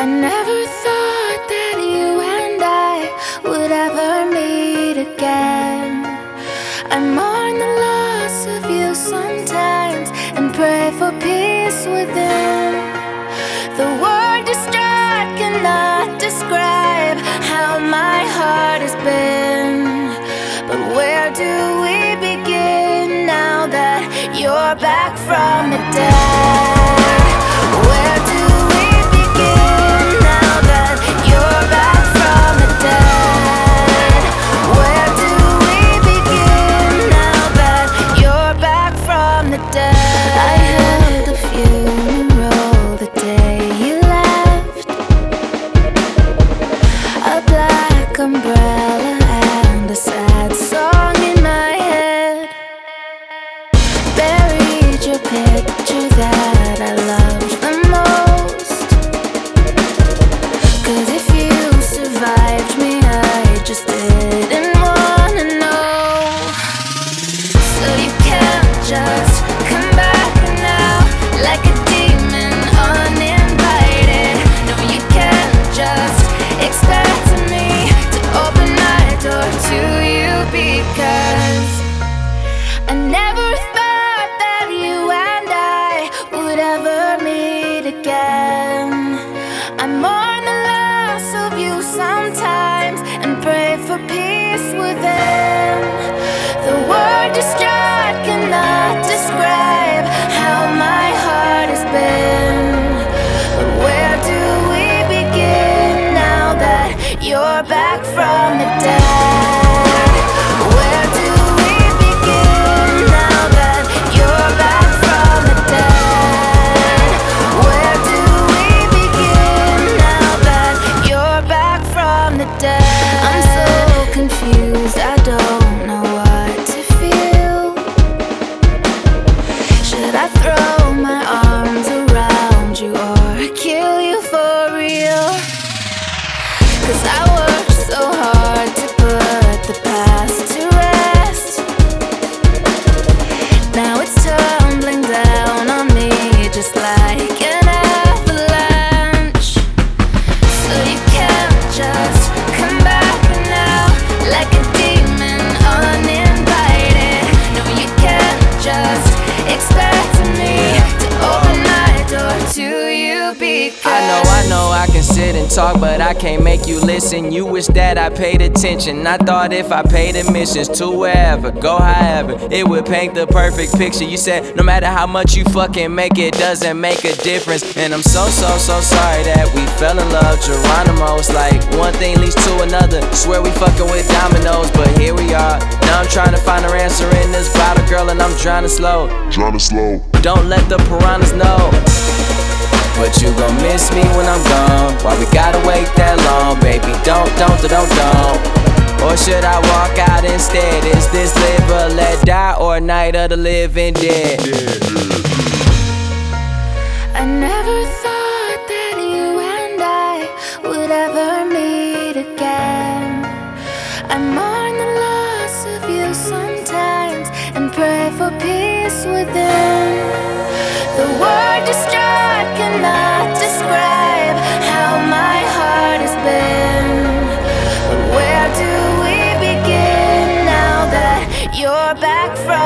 I never thought that you and I would ever meet again. I mourn the loss of you sometimes and pray for peace within. The word distraught cannot describe how my heart has been. But where do we begin now that you're back from the dead? Where do we begin now that you're back from the dead? Where do we begin now that you're back from the dead? I held a funeral the day you left, a black umbrella and a sad song in my head. Buried your picture that I loved the most, 'cause if you survived me, I just didn't wanna know. So you can't just come back now like a demon uninvited. No, you can't just expect me to open my door to you, because I never thought that you and I would ever meet again. I mourn the loss of you sometimes and pray for peace within. The word distraught cannot describe how my heart has been. But where do we begin now that you're back from the dead? Where do we begin now that you're back from the dead? Where do we begin now that you're back from the dead? I'm so confused, I don't know what to feel. Should I throw my arms around you or kill you for real? 'Cause I worked so hard to put the past to rest. Now it's tumbling down on me just like an avalanche. So you can't just come back now like a demon uninvited. No, you can't just expect me to open my door to you, because I know I can sit and talk, but I can't make you listen. You wish that I paid attention. I thought if I paid admissions to wherever, go however, it would paint the perfect picture. You said no matter how much you fucking make, it doesn't make a difference. And I'm so sorry that we fell in love. Geronimo, it's like one thing leads to another. Swear we fucking with dominoes, but here we are. Now I'm trying to find her answer in this bottle, girl, and I'm drowning slow. Don't let the piranhas know. But you gon' miss me when I'm gone. Why we gotta wait that long, baby? Don't. Or should I walk out instead? Is this live or let die, or night of the living dead? I never thought that you and I would ever meet again. I mourn the loss of you sometimes and pray for peace within. The word distraught cannot describe how my heart has been. But where do we begin now that you're back from